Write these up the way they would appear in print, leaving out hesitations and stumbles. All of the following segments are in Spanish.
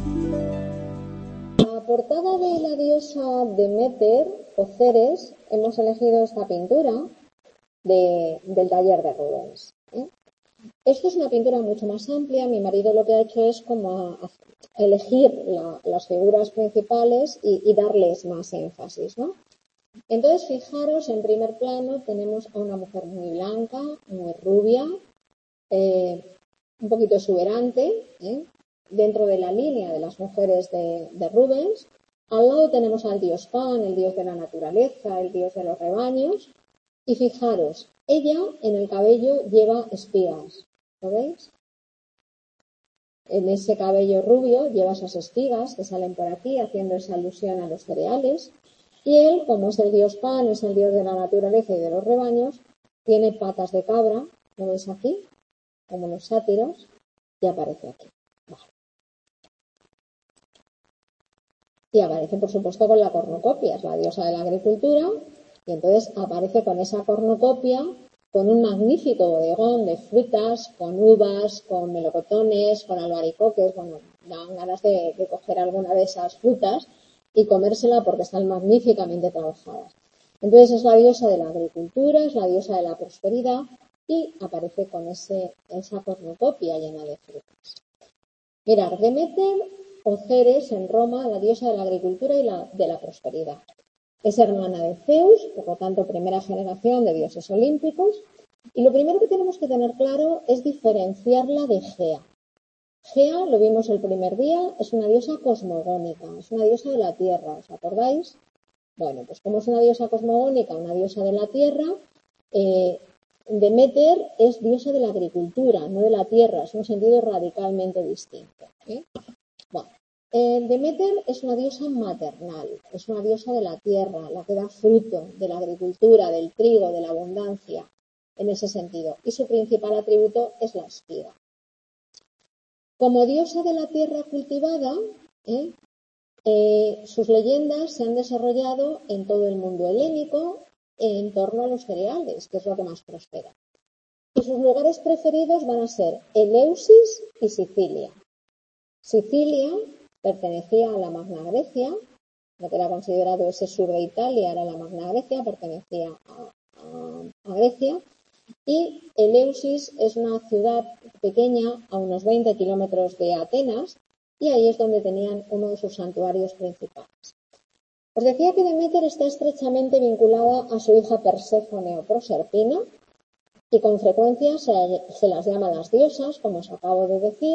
La portada de la diosa Deméter o Ceres, hemos elegido esta pintura del taller de Rubens. Esto es una pintura mucho más amplia. Mi marido lo que ha hecho es como elegir las figuras principales y darles más énfasis, ¿no? Entonces, fijaros, en primer plano tenemos a una mujer muy blanca, muy rubia, un poquito exuberante, dentro de la línea de las mujeres de Rubens. Al lado tenemos al dios Pan, el dios de la naturaleza, el dios de los rebaños. Y fijaros, ella en el cabello lleva espigas, ¿lo veis? En ese cabello rubio lleva esas espigas que salen por aquí haciendo esa alusión a los cereales. Y él, como es el dios Pan, es el dios de la naturaleza y de los rebaños, tiene patas de cabra, ¿lo veis aquí? Como los sátiros, y aparece aquí. Vale. Y aparece, por supuesto, con la cornucopia, es la diosa de la agricultura, y entonces aparece con esa cornucopia, con un magnífico bodegón de frutas, con uvas, con melocotones, con albaricoques. Bueno, dan ganas de coger alguna de esas frutas y comérsela porque están magníficamente trabajadas. Entonces es la diosa de la agricultura, es la diosa de la prosperidad y aparece con esa cornucopia llena de frutas. Mirad, Deméter o Ceres en Roma, la diosa de la agricultura y de la prosperidad. Es hermana de Zeus, por lo tanto, primera generación de dioses olímpicos. Y lo primero que tenemos que tener claro es diferenciarla de Gea. Gea, lo vimos el primer día, es una diosa cosmogónica, es una diosa de la tierra, ¿os acordáis? Bueno, pues como es una diosa cosmogónica, una diosa de la tierra, Deméter es diosa de la agricultura, no de la tierra, es un sentido radicalmente distinto. Bueno, Deméter es una diosa maternal, es una diosa de la tierra, la que da fruto, de la agricultura, del trigo, de la abundancia, en ese sentido. Y su principal atributo es la espiga. Como diosa de la tierra cultivada, sus leyendas se han desarrollado en todo el mundo helénico en torno a los cereales, que es lo que más prospera. Y sus lugares preferidos van a ser Eleusis y Sicilia. Sicilia pertenecía a la Magna Grecia, lo que era considerado ese sur de Italia era la Magna Grecia, pertenecía a Grecia, y Eleusis es una ciudad pequeña a unos 20 kilómetros de Atenas, y ahí es donde tenían uno de sus santuarios principales. Os decía que Deméter está estrechamente vinculada a su hija Perséfone o Proserpina, y con frecuencia se las llama las diosas, como os acabo de decir,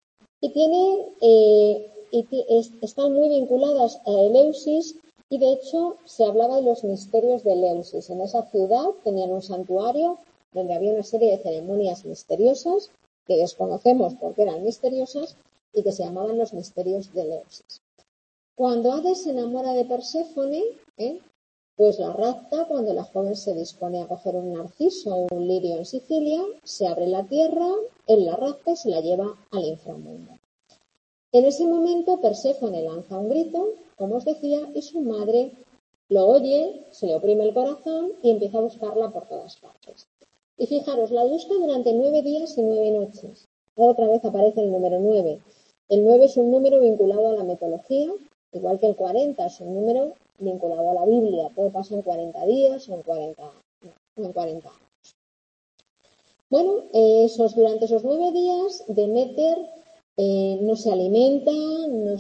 y están muy vinculadas a Eleusis, y de hecho se hablaba de los misterios de Eleusis. En esa ciudad tenían un santuario donde había una serie de ceremonias misteriosas que desconocemos porque eran misteriosas y que se llamaban los misterios de Eleusis. Cuando Hades se enamora de Perséfone, pues la rapta cuando la joven se dispone a coger un narciso o un lirio en Sicilia, se abre la tierra, él la rapta y se la lleva al inframundo. En ese momento Perséfone lanza un grito, como os decía, y su madre lo oye, se le oprime el corazón y empieza a buscarla por todas partes. Y fijaros, la busca durante 9 días y 9 noches. Otra vez aparece el número 9. El 9 es un número vinculado a la mitología, igual que el 40 es un número vinculado a la Biblia. Todo pasa en 40 días o en 40 años. Bueno, durante esos 9 días, Deméter no se alimenta, no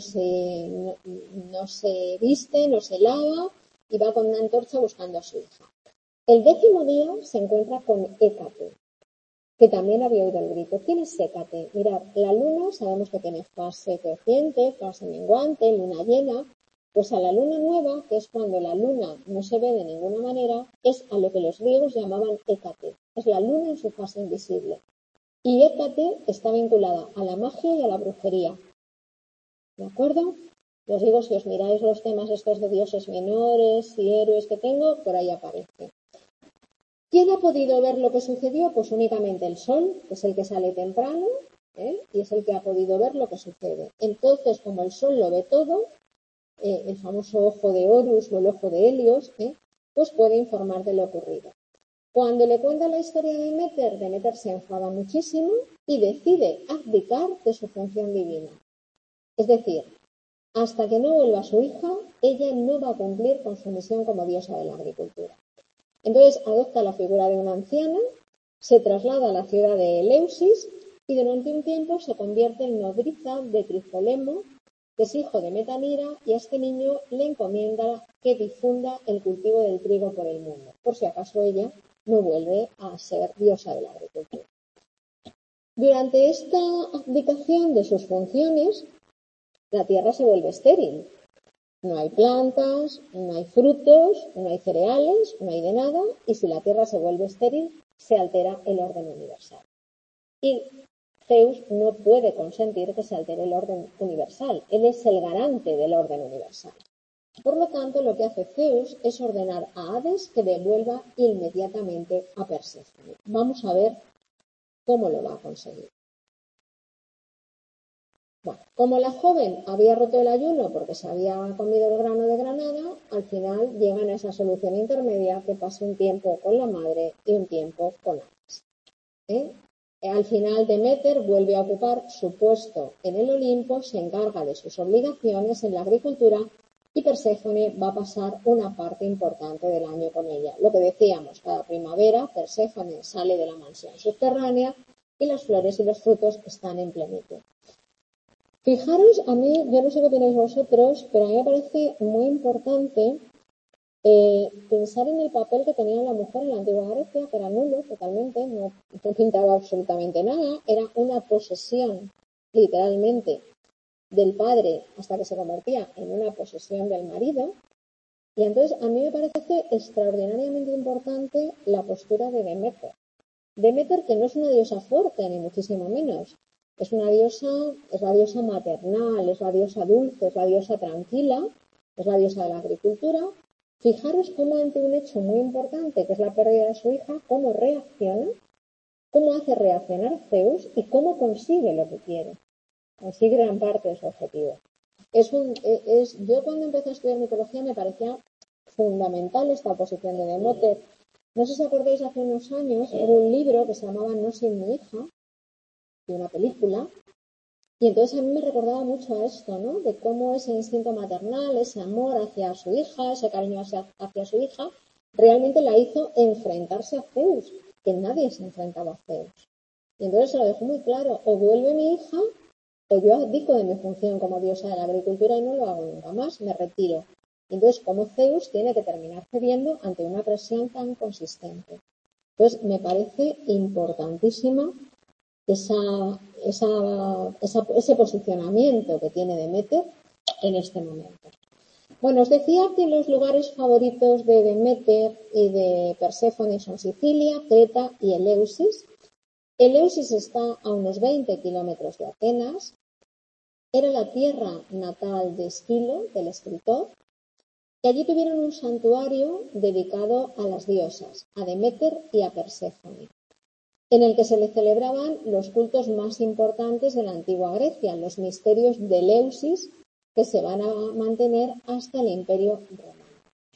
se viste, no se lava y va con una antorcha buscando a su hija. El 10º día se encuentra con Hécate, que también había oído el grito. ¿Quién es Hécate? Mirad, la luna sabemos que tiene fase creciente, fase menguante, luna llena. Pues a la luna nueva, que es cuando la luna no se ve de ninguna manera, es a lo que los griegos llamaban Hécate. Es la luna en su fase invisible. Y Hécate está vinculada a la magia y a la brujería. ¿De acuerdo? Os digo, si os miráis los temas estos de dioses menores y héroes que tengo, por ahí aparece. ¿Quién ha podido ver lo que sucedió? Pues únicamente el sol, que es el que sale temprano, y es el que ha podido ver lo que sucede. Entonces, como el sol lo ve todo, el famoso ojo de Horus o el ojo de Helios, pues puede informar de lo ocurrido. Cuando le cuenta la historia de Deméter se enfada muchísimo y decide abdicar de su función divina. Es decir, hasta que no vuelva su hija, ella no va a cumplir con su misión como diosa de la agricultura. Entonces adopta la figura de una anciana, se traslada a la ciudad de Eleusis y durante un tiempo se convierte en nodriza de Trifolemo, que es hijo de Metanira, y a este niño le encomienda que difunda el cultivo del trigo por el mundo, por si acaso ella no vuelve a ser diosa de la agricultura. Durante esta abdicación de sus funciones, la tierra se vuelve estéril. No hay plantas, no hay frutos, no hay cereales, no hay de nada, y si la tierra se vuelve estéril, se altera el orden universal. Y Zeus no puede consentir que se altere el orden universal. Él es el garante del orden universal. Por lo tanto, lo que hace Zeus es ordenar a Hades que devuelva inmediatamente a Perséfone. Vamos a ver cómo lo va a conseguir. Bueno, como la joven había roto el ayuno porque se había comido el grano de granada, al final llegan a esa solución intermedia que pasa un tiempo con la madre y un tiempo con Hades. Al final Deméter vuelve a ocupar su puesto en el Olimpo, se encarga de sus obligaciones en la agricultura y Perséfone va a pasar una parte importante del año con ella. Lo que decíamos, cada primavera Perséfone sale de la mansión subterránea y las flores y los frutos están en plenitud. Fijaros, a mí, yo no sé qué opináis vosotros, pero a mí me parece muy importante pensar en el papel que tenía la mujer en la antigua Grecia, que era nulo totalmente, no pintaba absolutamente nada, era una posesión, literalmente, del padre hasta que se convertía en una posesión del marido. Y entonces a mí me parece extraordinariamente importante la postura de Deméter. Deméter, que no es una diosa fuerte, ni muchísimo menos. Es la diosa maternal, es la diosa dulce, es la diosa tranquila, es la diosa de la agricultura. Fijaros cómo ante un hecho muy importante, que es la pérdida de su hija, cómo reacciona, cómo hace reaccionar Zeus y cómo consigue lo que quiere. Consigue gran parte de su objetivo. Yo cuando empecé a estudiar mitología me parecía fundamental esta oposición de Deméter. No sé si acordáis, hace unos años hubo un libro que se llamaba No sin mi hija, de una película, y entonces a mí me recordaba mucho a esto, ¿no? De cómo ese instinto maternal, ese amor hacia su hija, ese cariño hacia su hija, realmente la hizo enfrentarse a Zeus, que nadie se enfrentaba a Zeus. Y entonces se lo dejó muy claro, o vuelve mi hija, o yo abdico de mi función como diosa de la agricultura y no lo hago nunca más, me retiro. Y entonces, como Zeus tiene que terminar cediendo ante una presión tan consistente. Entonces, me parece importantísima ese posicionamiento que tiene Deméter en este momento. Bueno, os decía que los lugares favoritos de Deméter y de Perséfone son Sicilia, Creta y Eleusis. Eleusis está a unos 20 kilómetros de Atenas. Era la tierra natal de Esquilo, del escritor, y allí tuvieron un santuario dedicado a las diosas, a Deméter y a Perséfone, en el que se le celebraban los cultos más importantes de la antigua Grecia, los misterios de Eleusis, que se van a mantener hasta el Imperio Romano.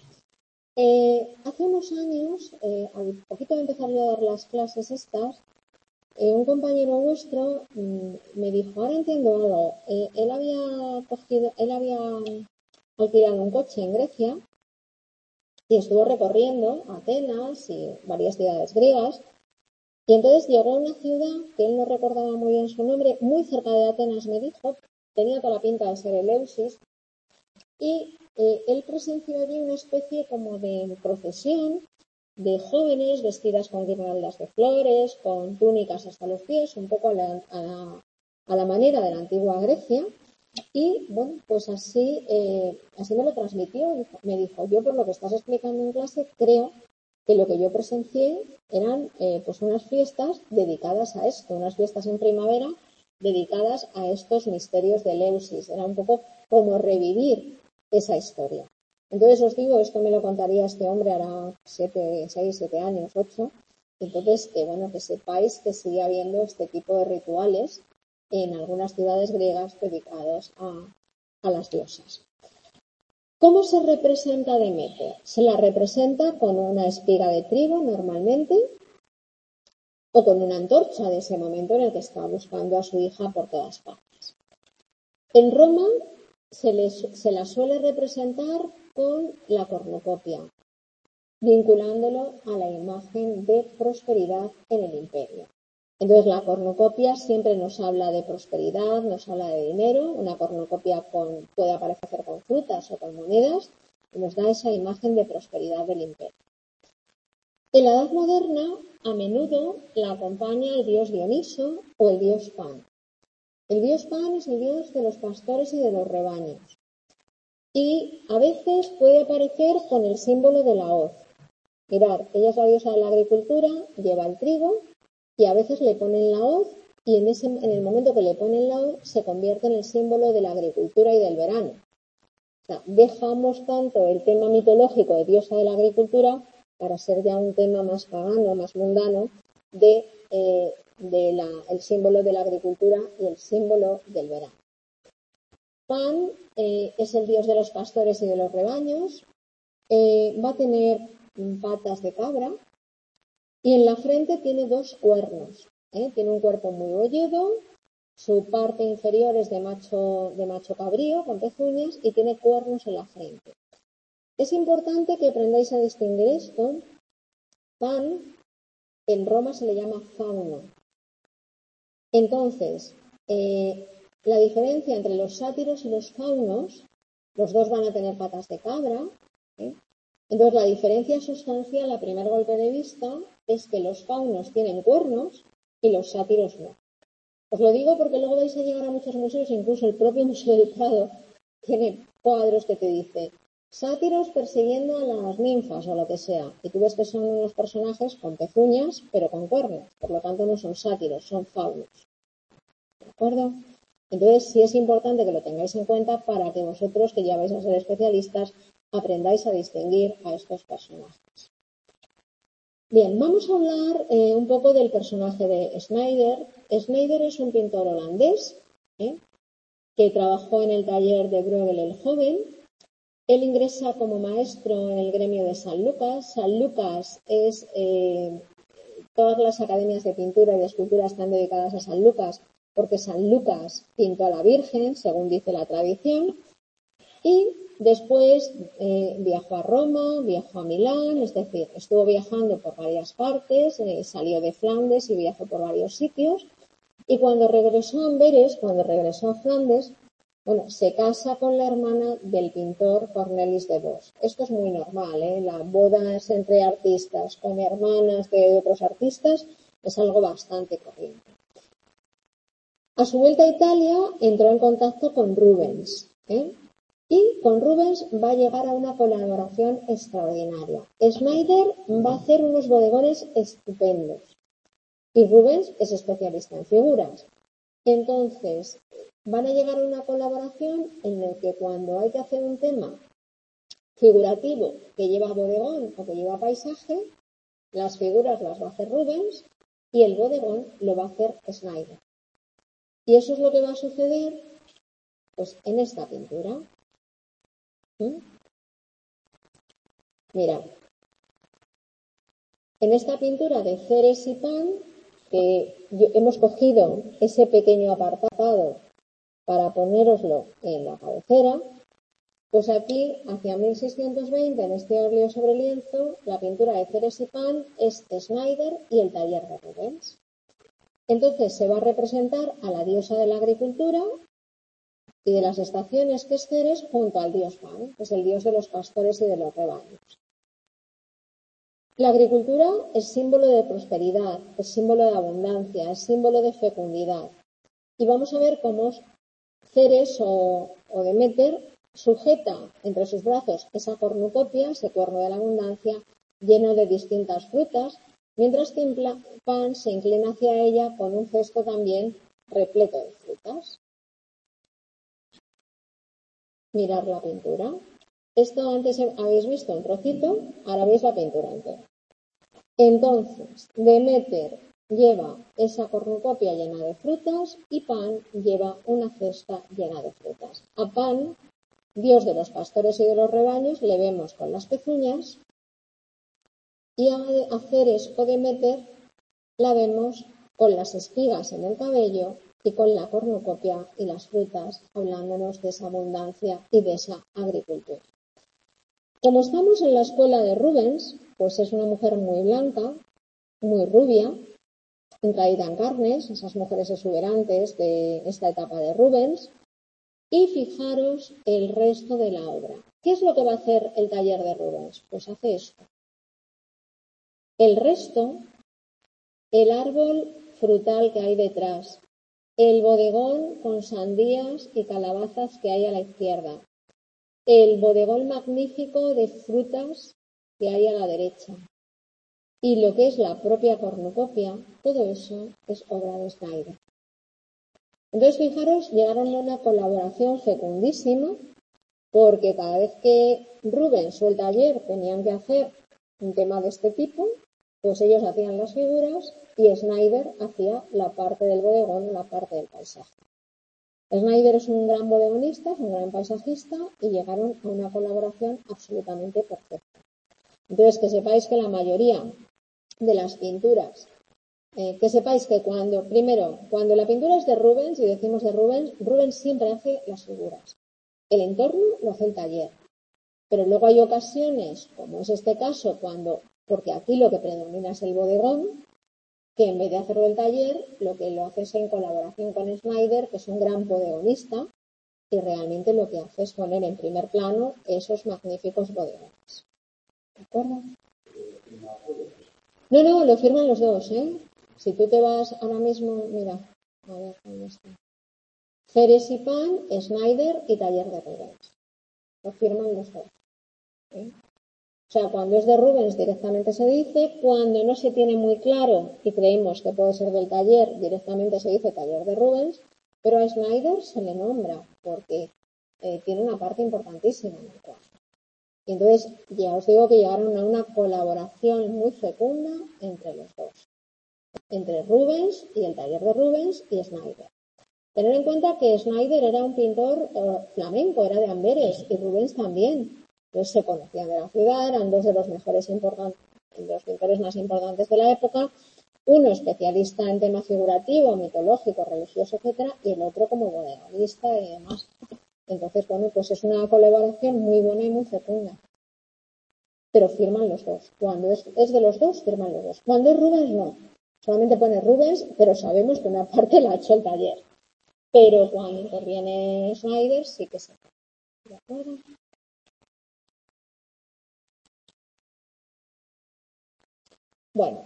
Hace unos años, al poquito de empezar yo a dar las clases estas, un compañero vuestro me dijo, ahora entiendo algo, él había alquilado un coche en Grecia y estuvo recorriendo Atenas y varias ciudades griegas. Y entonces llegó a una ciudad que él no recordaba muy bien su nombre, muy cerca de Atenas, me dijo, tenía toda la pinta de ser Eleusis, y él presenció allí una especie como de procesión de jóvenes vestidas con guirnaldas de flores, con túnicas hasta los pies, un poco a la manera de la antigua Grecia. Y bueno, pues así me lo transmitió. Me dijo, yo por lo que estás explicando en clase, creo que lo que yo presencié eran pues unas fiestas dedicadas a esto, unas fiestas en primavera dedicadas a estos misterios de Eleusis. Era un poco como revivir esa historia. Entonces os digo, esto me lo contaría este hombre hará 6, 7 años, 8. Entonces, que sepáis que sigue habiendo este tipo de rituales en algunas ciudades griegas dedicados a las diosas. ¿Cómo se representa Deméter? Se la representa con una espiga de trigo normalmente o con una antorcha de ese momento en el que está buscando a su hija por todas partes. En Roma se la suele representar con la cornucopia, vinculándolo a la imagen de prosperidad en el imperio. Entonces, la cornucopia siempre nos habla de prosperidad, nos habla de dinero. Una cornucopia puede aparecer con frutas o con monedas y nos da esa imagen de prosperidad del imperio. En la Edad Moderna, a menudo la acompaña el dios Dioniso o el dios Pan. El dios Pan es el dios de los pastores y de los rebaños. Y a veces puede aparecer con el símbolo de la hoz. Mirad, ella es la diosa de la agricultura, lleva el trigo y a veces le ponen la hoz y en el momento que le ponen la hoz se convierte en el símbolo de la agricultura y del verano. O sea, dejamos tanto el tema mitológico de diosa de la agricultura para ser ya un tema más pagano, más mundano, el símbolo de la agricultura y el símbolo del verano. Pan es el dios de los pastores y de los rebaños. Va a tener patas de cabra y en la frente tiene 2 cuernos. Tiene un cuerpo muy bolludo, su parte inferior es de macho cabrío con pezuñas y tiene cuernos en la frente. Es importante que aprendáis a distinguir esto. Pan en Roma se le llama fauno. Entonces, la diferencia entre los sátiros y los faunos, los dos van a tener patas de cabra. Entonces, la diferencia sustancial a primer golpe de vista es que los faunos tienen cuernos y los sátiros no. Os lo digo porque luego vais a llegar a muchos museos, incluso el propio Museo del Prado tiene cuadros que te dice sátiros persiguiendo a las ninfas o lo que sea. Y tú ves que son unos personajes con pezuñas, pero con cuernos. Por lo tanto, no son sátiros, son faunos. ¿De acuerdo? Entonces, sí es importante que lo tengáis en cuenta para que vosotros, que ya vais a ser especialistas, aprendáis a distinguir a estos personajes. Bien, vamos a hablar un poco del personaje de Snyder. Snyder es un pintor holandés que trabajó en el taller de Bruegel el Joven. Él ingresa como maestro en el gremio de San Lucas. San Lucas es todas las academias de pintura y de escultura están dedicadas a San Lucas porque San Lucas pintó a la Virgen, según dice la tradición. Y después viajó a Roma, viajó a Milán, es decir, estuvo viajando por varias partes, salió de Flandes y viajó por varios sitios. Y cuando regresó a Amberes, cuando regresó a Flandes, se casa con la hermana del pintor Cornelis de Vos. Esto es muy normal, las bodas entre artistas con hermanas de otros artistas es algo bastante corriente. A su vuelta a Italia entró en contacto con Rubens, y con Rubens va a llegar a una colaboración extraordinaria. Snyder va a hacer unos bodegones estupendos y Rubens es especialista en figuras. Entonces, van a llegar a una colaboración en la que cuando hay que hacer un tema figurativo que lleva bodegón o que lleva paisaje, las figuras las va a hacer Rubens y el bodegón lo va a hacer Snyder. Y eso es lo que va a suceder pues, en esta pintura. Mirad, en esta pintura de Ceres y Pan, hemos cogido ese pequeño apartado para ponéroslo en la cabecera, pues aquí, hacia 1620, en este óleo sobre lienzo, la pintura de Ceres y Pan es Snyder y el taller de Rubens. Entonces se va a representar a la diosa de la agricultura y de las estaciones, que es Ceres, junto al dios Pan, que es el dios de los pastores y de los rebaños. La agricultura es símbolo de prosperidad, es símbolo de abundancia, es símbolo de fecundidad. Y vamos a ver cómo Ceres o Demeter sujeta entre sus brazos esa cornucopia, ese cuerno de la abundancia, lleno de distintas frutas, mientras que Pan se inclina hacia ella con un cesto también repleto de frutas. Mirar la pintura. Esto antes habéis visto un trocito, ahora veis la pintura entera. Entonces, Demeter lleva esa cornucopia llena de frutas y Pan lleva una cesta llena de frutas. A Pan, dios de los pastores y de los rebaños, le vemos con las pezuñas y a Ceres o Demeter la vemos con las espigas en el cabello y con la cornucopia y las frutas, hablándonos de esa abundancia y de esa agricultura. Como estamos en la escuela de Rubens, pues es una mujer muy blanca, muy rubia, traída en carnes, esas mujeres exuberantes de esta etapa de Rubens. Y fijaros el resto de la obra. ¿Qué es lo que va a hacer el taller de Rubens? Pues hace esto. El resto, el árbol frutal que hay detrás, el bodegón con sandías y calabazas que hay a la izquierda, el bodegón magnífico de frutas que hay a la derecha y lo que es la propia cornucopia, todo eso es obra de Snyder. Entonces, fijaros, llegaron a una colaboración fecundísima porque cada vez que Rubens o el taller tenían que hacer un tema de este tipo, pues ellos hacían las figuras y Snyder hacía la parte del bodegón, la parte del paisaje. Snyder es un gran bodegonista, es un gran paisajista y llegaron a una colaboración absolutamente perfecta. Entonces, que sepáis que la mayoría de las pinturas, que sepáis que cuando la pintura es de Rubens y decimos de Rubens, Rubens siempre hace las figuras. El entorno lo hace el taller. Pero luego hay ocasiones, como es este caso, porque aquí lo que predomina es el bodegón, que en vez de hacerlo el taller, lo que lo hace es en colaboración con Snyder, que es un gran bodegonista, y realmente lo que hace es poner en primer plano esos magníficos bodegones. ¿De acuerdo? No, lo firman los dos, ¿eh? Si tú te vas ahora mismo, mira, a ver, ¿dónde está? Ceres y Pan, Snyder y Taller de Rubens. Lo firman los dos. ¿Eh? O sea, cuando es de Rubens directamente se dice, cuando no se tiene muy claro y creemos que puede ser del taller, directamente se dice Taller de Rubens, pero a Snyder se le nombra porque tiene una parte importantísima en el cuadro. Y entonces, ya os digo que llegaron a una colaboración muy fecunda entre los dos, entre Rubens y el taller de Rubens y Snyder. Tener en cuenta que Snyder era un pintor flamenco, era de Amberes, y Rubens también. Entonces se conocían de la ciudad, eran dos de los los pintores más importantes de la época, uno especialista en tema figurativo, mitológico, religioso, etcétera, y el otro como bodegonista y demás. Entonces, bueno, pues es una colaboración muy buena y muy fecunda. Pero firman los dos. Cuando es de los dos, firman los dos. Cuando es Rubens, no. Solamente pone Rubens, pero sabemos que una parte la ha hecho el taller. Pero cuando interviene Snyder, sí que se puede. ¿De acuerdo? Bueno,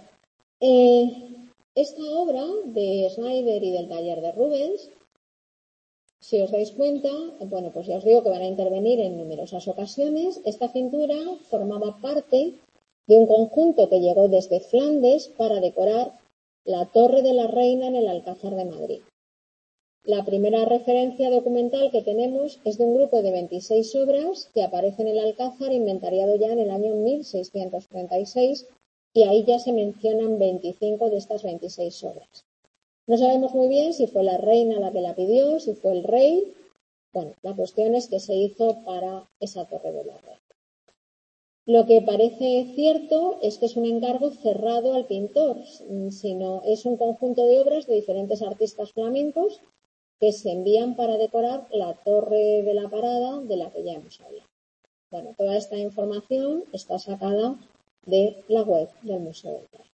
esta obra de Snyder y del taller de Rubens, si os dais cuenta, bueno, pues ya os digo que van a intervenir en numerosas ocasiones. Esta pintura formaba parte de un conjunto que llegó desde Flandes para decorar la Torre de la Reina en el Alcázar de Madrid. La primera referencia documental que tenemos es de un grupo de 26 obras que aparece en el Alcázar, inventariado ya en el año 1636, y ahí ya se mencionan 25 de estas 26 obras. No sabemos muy bien si fue la reina la que la pidió, si fue el rey. Bueno, la cuestión es que se hizo para esa Torre de la Reina. Lo que parece cierto es que es un encargo cerrado al pintor, sino es un conjunto de obras de diferentes artistas flamencos que se envían para decorar la Torre de la Parada de la que ya hemos hablado. Bueno, toda esta información está sacada de la web del Museo del Prado.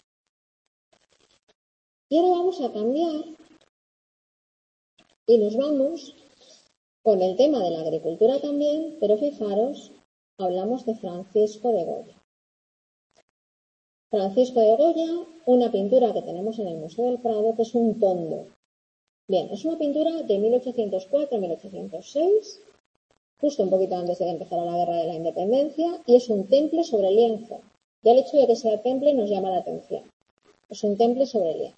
Y ahora vamos a cambiar y nos vamos con el tema de la agricultura también, pero fijaros, hablamos de Francisco de Goya. Francisco de Goya, una pintura que tenemos en el Museo del Prado, que es un tondo. Bien, es una pintura de 1804-1806, justo un poquito antes de que empezara la Guerra de la Independencia, y es un temple sobre lienzo. Ya el hecho de que sea temple nos llama la atención. Es un temple sobre lienzo.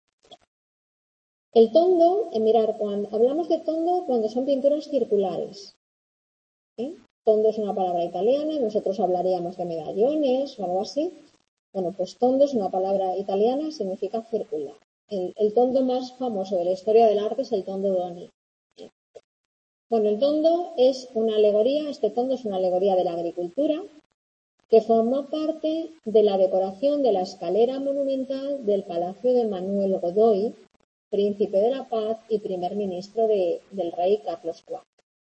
El tondo, mirar, cuando hablamos de tondo cuando son pinturas circulares. Tondo es una palabra italiana, nosotros hablaríamos de medallones o algo así. Bueno, pues tondo es una palabra italiana, significa circular. El tondo más famoso de la historia del arte es el tondo Doni. Bueno, el tondo es una alegoría, este tondo es una alegoría de la agricultura que formó parte de la decoración de la escalera monumental del Palacio de Manuel Godoy príncipe de la paz y primer ministro del rey Carlos IV.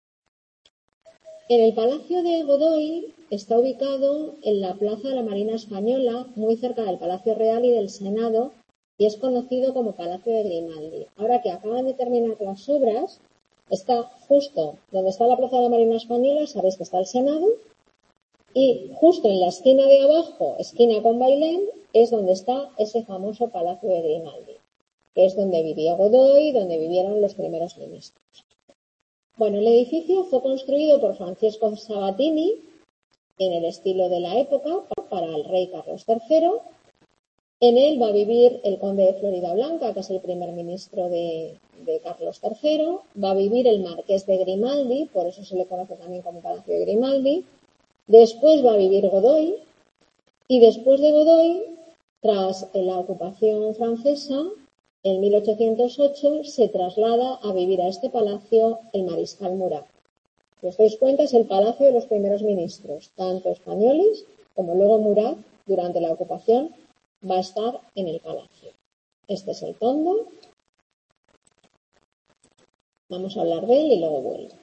En el Palacio de Godoy está ubicado en la Plaza de la Marina Española, muy cerca del Palacio Real y del Senado, y es conocido como Palacio de Grimaldi. Ahora que acaban de terminar las obras, está justo donde está la Plaza de la Marina Española, sabéis que está el Senado, y justo en la esquina de abajo, esquina con Bailén, es donde está ese famoso Palacio de Grimaldi, que es donde vivió Godoy, donde vivieron los primeros ministros. Bueno, el edificio fue construido por Francesco Sabatini en el estilo de la época para el rey Carlos III. En él va a vivir el conde de Floridablanca, que es el primer ministro de Carlos III. Va a vivir el marqués de Grimaldi, por eso se le conoce también como Palacio de Grimaldi. Después va a vivir Godoy. Y después de Godoy, tras la ocupación francesa, en 1808 se traslada a vivir a este palacio el mariscal Murat. Si os dais cuenta, es el palacio de los primeros ministros, tanto españoles como luego Murat, durante la ocupación, va a estar en el palacio. Este es el tondo. Vamos a hablar de él y luego vuelvo.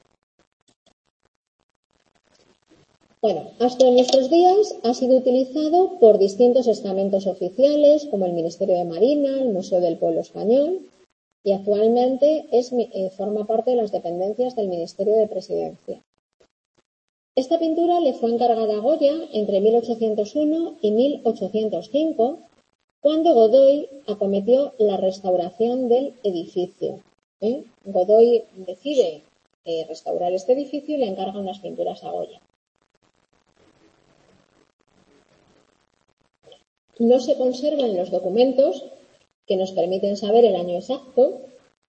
Bueno, hasta nuestros días ha sido utilizado por distintos estamentos oficiales, como el Ministerio de Marina, el Museo del Pueblo Español, y actualmente forma parte de las dependencias del Ministerio de Presidencia. Esta pintura le fue encargada a Goya entre 1801 y 1805, cuando Godoy acometió la restauración del edificio. Godoy decide restaurar este edificio y le encarga unas pinturas a Goya. No se conservan los documentos que nos permiten saber el año exacto,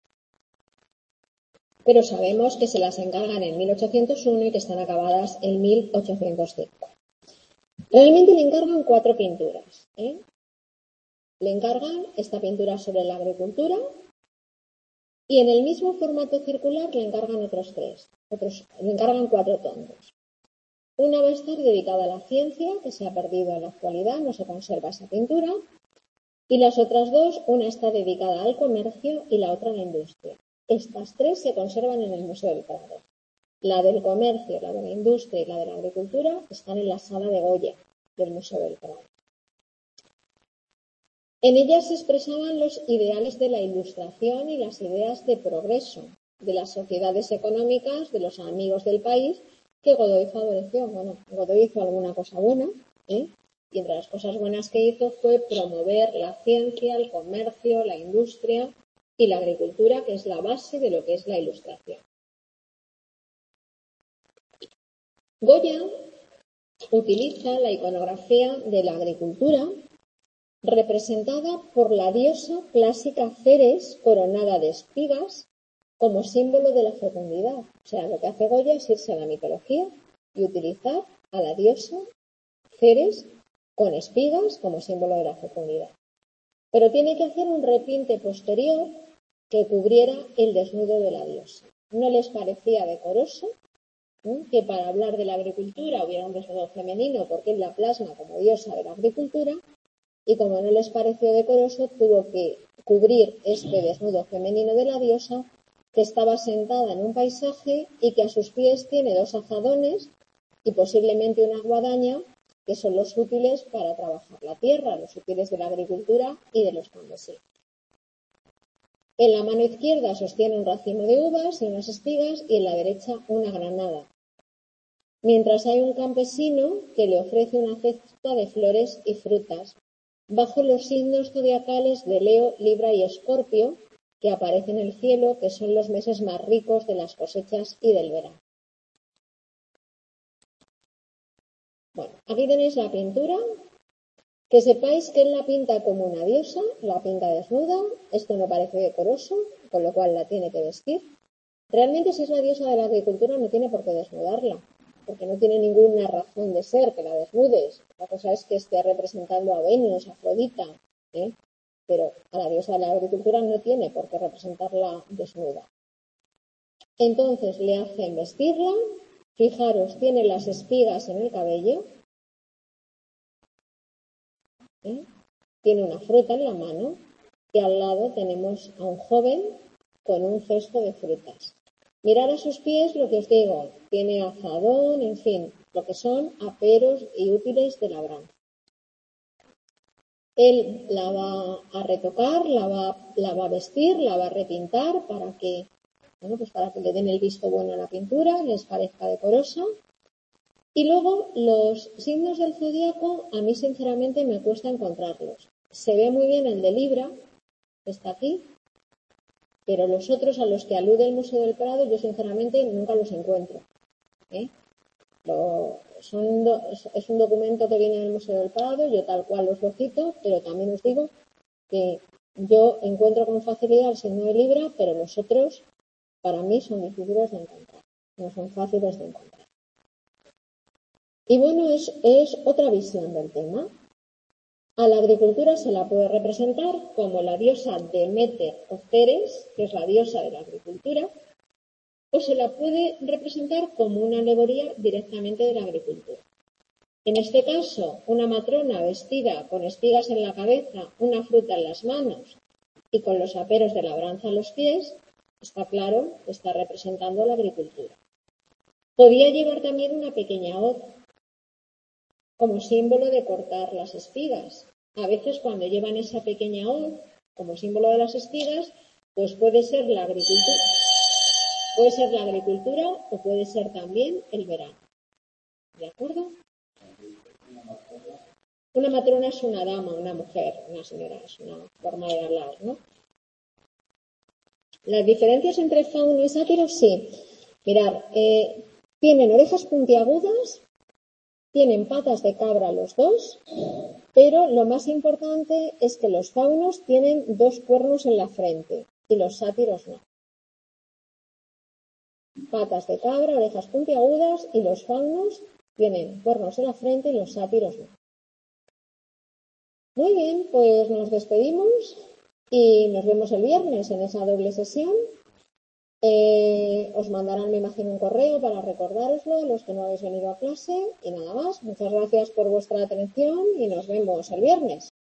pero sabemos que se las encargan en 1801 y que están acabadas en 1805. Realmente le encargan 4 pinturas. Le encargan esta pintura sobre la agricultura y en el mismo formato circular le encargan otros 3. Le encargan 4 tondos. Una va a estar dedicada a la ciencia, que se ha perdido en la actualidad, no se conserva esa pintura, y las otras 2, una está dedicada al comercio y la otra a la industria. Estas 3 se conservan en el Museo del Prado. La del comercio, la de la industria y la de la agricultura están en la sala de Goya del Museo del Prado. En ellas se expresaban los ideales de la Ilustración y las ideas de progreso de las sociedades económicas, de los amigos del país, que Godoy favoreció. Bueno, Godoy hizo alguna cosa buena, y entre las cosas buenas que hizo fue promover la ciencia, el comercio, la industria y la agricultura, que es la base de lo que es la Ilustración. Goya utiliza la iconografía de la agricultura representada por la diosa clásica Ceres coronada de espigas como símbolo de la fecundidad. O sea, lo que hace Goya es irse a la mitología y utilizar a la diosa Ceres con espigas como símbolo de la fecundidad. Pero tiene que hacer un repinte posterior que cubriera el desnudo de la diosa. No les parecía decoroso que para hablar de la agricultura hubiera un desnudo femenino, porque él la plasma como diosa de la agricultura, y como no les pareció decoroso, tuvo que cubrir este desnudo femenino de la diosa, que estaba sentada en un paisaje y que a sus pies tiene 2 azadones y posiblemente una guadaña, que son los útiles para trabajar la tierra, los útiles de la agricultura y de los campesinos. En la mano izquierda sostiene un racimo de uvas y unas espigas y en la derecha una granada, mientras hay un campesino que le ofrece una cesta de flores y frutas, bajo los signos zodiacales de Leo, Libra y Escorpio, que aparecen en el cielo, que son los meses más ricos de las cosechas y del verano. Bueno, aquí tenéis la pintura. Que sepáis que él la pinta como una diosa, la pinta desnuda. Esto no parece decoroso, con lo cual la tiene que vestir. Realmente, si es la diosa de la agricultura, no tiene por qué desnudarla, porque no tiene ninguna razón de ser que la desnudes. La cosa es que esté representando a Venus, a Afrodita, pero a la diosa de la agricultura no tiene por qué representarla desnuda. Entonces le hacen vestirla. Fijaros, tiene las espigas en el cabello, tiene una fruta en la mano y al lado tenemos a un joven con un cesto de frutas. Mirad a sus pies lo que os digo, tiene azadón, en fin, lo que son aperos y útiles de labranza. Él la va a retocar, la va a vestir, la va a repintar para que le den el visto bueno a la pintura, les parezca decorosa. Y luego los signos del zodíaco a mí sinceramente me cuesta encontrarlos. Se ve muy bien el de Libra, que está aquí, pero los otros a los que alude el Museo del Prado yo sinceramente nunca los encuentro. Es un documento que viene del Museo del Prado, yo tal cual os lo cito, pero también os digo que yo encuentro con facilidad el signo de Libra, pero los otros para mí son difíciles de encontrar, no son fáciles de encontrar. Y bueno, es otra visión del tema. A la agricultura se la puede representar como la diosa Deméter o Ceres, que es la diosa de la agricultura, o se la puede representar como una alegoría directamente de la agricultura. En este caso, una matrona vestida con espigas en la cabeza, una fruta en las manos y con los aperos de labranza a los pies, está claro que está representando la agricultura. Podía llevar también una pequeña hoz como símbolo de cortar las espigas. A veces cuando llevan esa pequeña hoz como símbolo de las espigas, pues puede ser la agricultura o puede ser también el verano. ¿De acuerdo? Una matrona es una dama, una mujer, una señora, es una forma de hablar, ¿no? Las diferencias entre fauno y sátiro, sí. Mirad, tienen orejas puntiagudas, tienen patas de cabra los dos, pero lo más importante es que los faunos tienen 2 cuernos en la frente y los sátiros no. Patas de cabra, orejas puntiagudas y los faunos tienen cuernos en la frente y los sátiros no. Muy bien, pues nos despedimos y nos vemos el viernes en esa doble sesión. Os mandarán, me imagino, un correo para recordároslo a los que no habéis venido a clase y nada más. Muchas gracias por vuestra atención y nos vemos el viernes.